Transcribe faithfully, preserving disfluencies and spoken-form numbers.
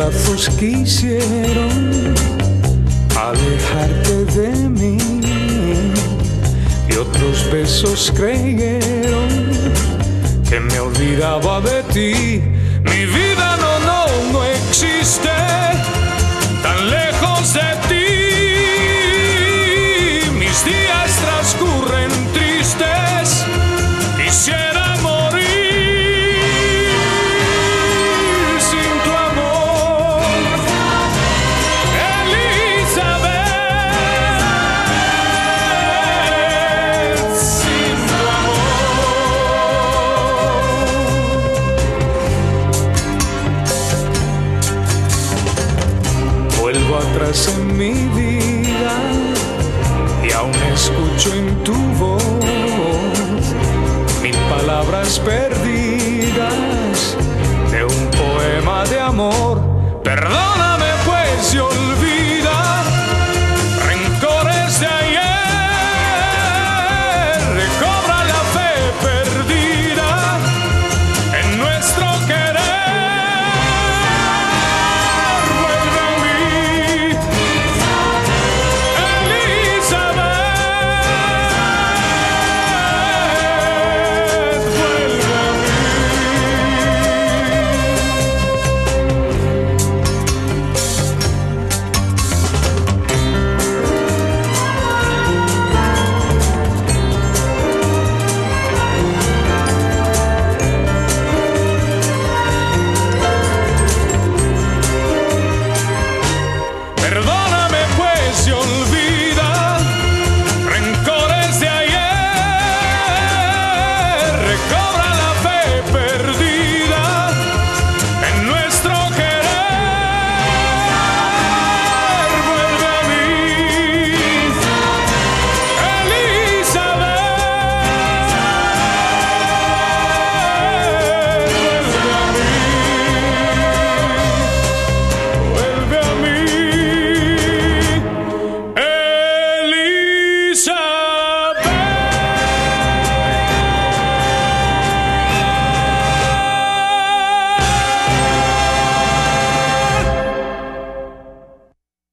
brazos quisieron alejarte de mí y otros besos creyeron que me olvidaba de ti. Mi vida no, no, no existe tan lejos de ti. Mis días transcurren tristes, quisiera morir sin tu amor, Elizabeth, sin tu amor. Vuelvo atrás en mi vida y aún escucho en tu voz mil palabras perdidas de un poema de amor. Perdóname.